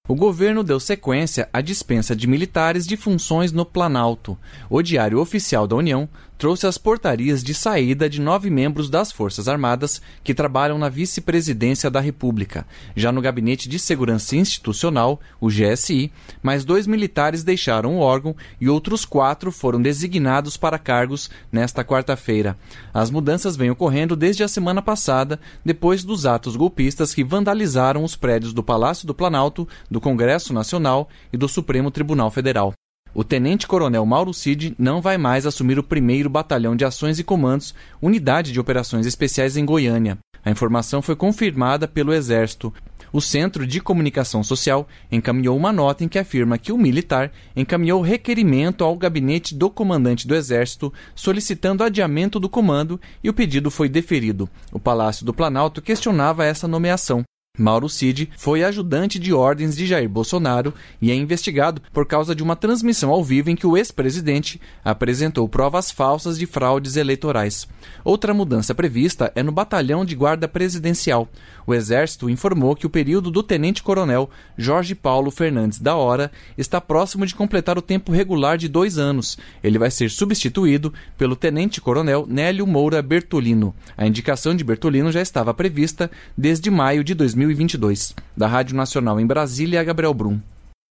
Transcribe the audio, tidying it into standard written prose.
O governo deu sequência à dispensa de militares de funções no Planalto. O Diário Oficial da União trouxe as portarias de saída de 9 membros das Forças Armadas que trabalham na Vice-Presidência da República. Já no Gabinete de Segurança Institucional, o GSI, mais 2 militares deixaram o órgão e outros 4 foram designados para cargos nesta quarta-feira. As mudanças vêm ocorrendo desde a semana passada, depois dos atos golpistas que vandalizaram os prédios do Palácio do Planalto, do Congresso Nacional e do Supremo Tribunal Federal. O tenente-coronel Mauro Cid não vai mais assumir o 1º Batalhão de Ações e Comandos, unidade de operações especiais em Goiânia. A informação foi confirmada pelo Exército. O Centro de Comunicação Social encaminhou uma nota em que afirma que o militar encaminhou requerimento ao gabinete do comandante do Exército solicitando adiamento do comando e o pedido foi deferido. O Palácio do Planalto questionava essa nomeação. Mauro Cid foi ajudante de ordens de Jair Bolsonaro e é investigado por causa de uma transmissão ao vivo em que o ex-presidente apresentou provas falsas de fraudes eleitorais. Outra mudança prevista é no Batalhão de Guarda Presidencial. O Exército informou que o período do tenente-coronel Jorge Paulo Fernandes da Hora está próximo de completar o tempo regular de 2 anos. Ele vai ser substituído pelo tenente-coronel Nélio Moura Bertolino. A indicação de Bertolino já estava prevista desde maio de 2022. Da Rádio Nacional em Brasília, Gabriel Brum.